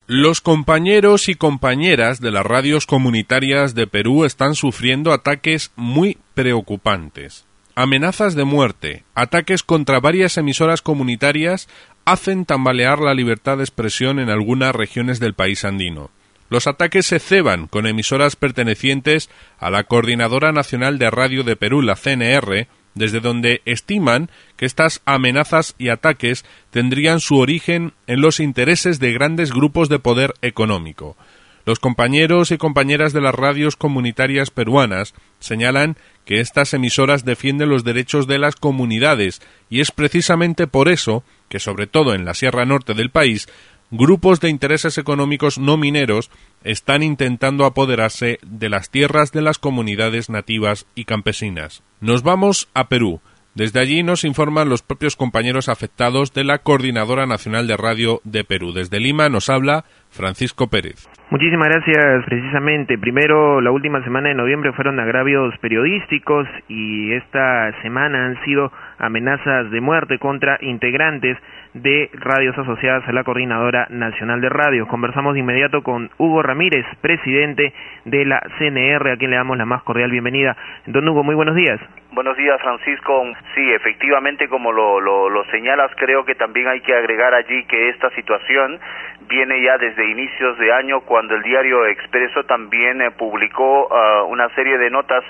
Los compañeros y compañeras de las radios comunitarias de Perú están sufriendo ataques muy preocupantes. Amenazas de muerte, ataques contra varias emisoras comunitarias hacen tambalear la libertad de expresión en algunas regiones del país andino. Los ataques se ceban con emisoras pertenecientes a la Coordinadora Nacional de Radio de Perú, la CNR, desde donde estiman que estas amenazas y ataques tendrían su origen en los intereses de grandes grupos de poder económico. Los compañeros y compañeras de las radios comunitarias peruanas señalan que estas emisoras defienden los derechos de las comunidades y es precisamente por eso que, sobre todo en la Sierra Norte del país, grupos de intereses económicos no mineros están intentando apoderarse de las tierras de las comunidades nativas y campesinas. Nos vamos a Perú. Desde allí nos informan los propios compañeros afectados de la Coordinadora Nacional de Radio de Perú. Desde Lima nos habla Francisco Pérez. Muchísimas gracias. Precisamente, primero, la última semana de noviembre fueron agravios periodísticos y esta semana han sido amenazas de muerte contra integrantes de radios asociadas a la Coordinadora Nacional de Radio. Conversamos de inmediato con Hugo Ramírez, presidente de la CNR, a quien le damos la más cordial bienvenida. Don Hugo, muy buenos días. Buenos días, Francisco. Sí, efectivamente, como lo señalas, creo que también hay que agregar allí que esta situación viene ya desde inicios de año, cuando el diario Expreso también publicó una serie de notas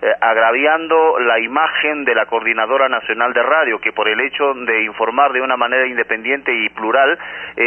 agraviando la imagen de la Coordinadora Nacional de Radio, que por el hecho de informar de una manera independiente y plural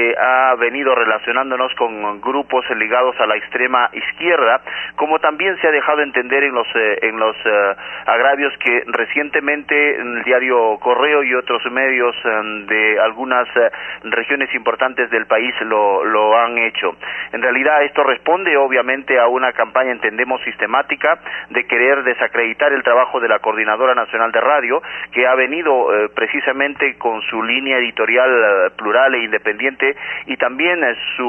ha venido relacionándonos con grupos ligados a la extrema izquierda, como también se ha dejado entender en los agravios que recientemente el diario Correo y otros medios de algunas regiones importantes del país lo han hecho. En realidad esto responde obviamente a una campaña, entendemos, sistemática de querer desacreditar el trabajo de la Coordinadora Nacional de Radio, que ha venido precisamente con su línea editorial plural e independiente y también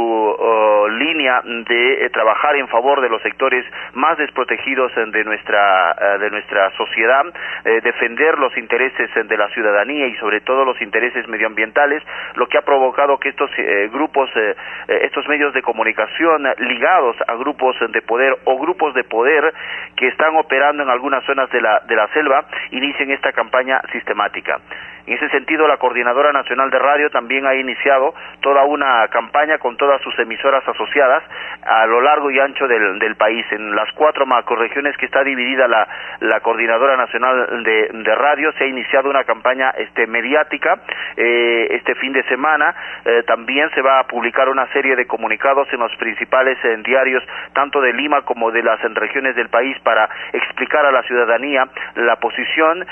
su línea de trabajar en favor de los sectores más desprotegidos de nuestra sociedad, defender los intereses de la ciudadanía y sobre todo los intereses medioambientales, lo que ha provocado que estos grupos, estos medios de comunicación ligados a grupos de poder o grupos de poder que están operando en algunas zonas de la selva, inicien esta campaña sistemática. En ese sentido, la Coordinadora Nacional de Radio también ha iniciado toda una campaña con todas sus emisoras asociadas a lo largo y ancho del país. En las 4 macrorregiones que está dividida la Coordinadora Nacional de Radio, se ha iniciado una campaña mediática. Este fin de semana también se va a publicar una serie de comunicados en los principales diarios, tanto de Lima como de las regiones del país, para explicar a la ciudadanía la posición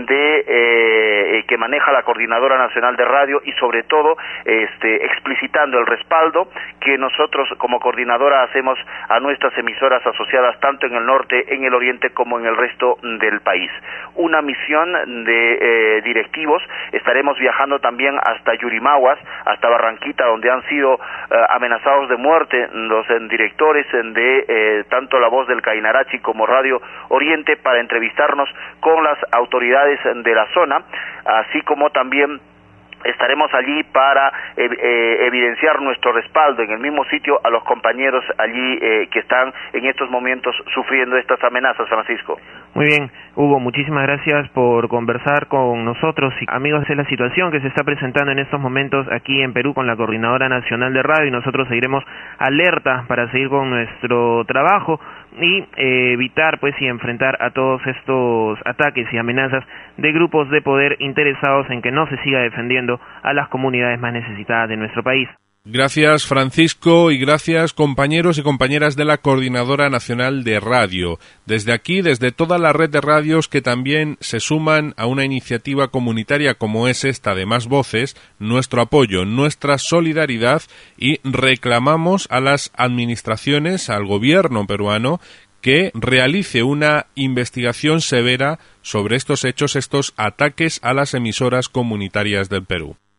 que maneja la Coordinadora Nacional de Radio y sobre todo explicitando el respaldo que nosotros como coordinadora hacemos a nuestras emisoras asociadas tanto en el norte, en el oriente como en el resto del país. Una misión de directivos, estaremos viajando también hasta Yurimaguas, hasta Barranquita, donde han sido amenazados de muerte los directores de tanto La Voz del Cainarachi como Radio Oriente, para entrevistarnos con las autoridades de la zona, así como también estaremos allí para evidenciar nuestro respaldo en el mismo sitio a los compañeros allí que están en estos momentos sufriendo estas amenazas, Francisco. Muy bien, Hugo, muchísimas gracias por conversar con nosotros. Amigos, es la situación que se está presentando en estos momentos aquí en Perú con la Coordinadora Nacional de Radio, y nosotros seguiremos alerta para seguir con nuestro trabajo y evitar y enfrentar a todos estos ataques y amenazas de grupos de poder interesados en que no se siga defendiendo a las comunidades más necesitadas de nuestro país. Gracias, Francisco, y gracias, compañeros y compañeras de la Coordinadora Nacional de Radio. Desde aquí, desde toda la red de radios que también se suman a una iniciativa comunitaria como es esta de Más Voces, nuestro apoyo, nuestra solidaridad, y reclamamos a las administraciones, al gobierno peruano, que realice una investigación severa sobre estos hechos, estos ataques a las emisoras comunitarias del Perú.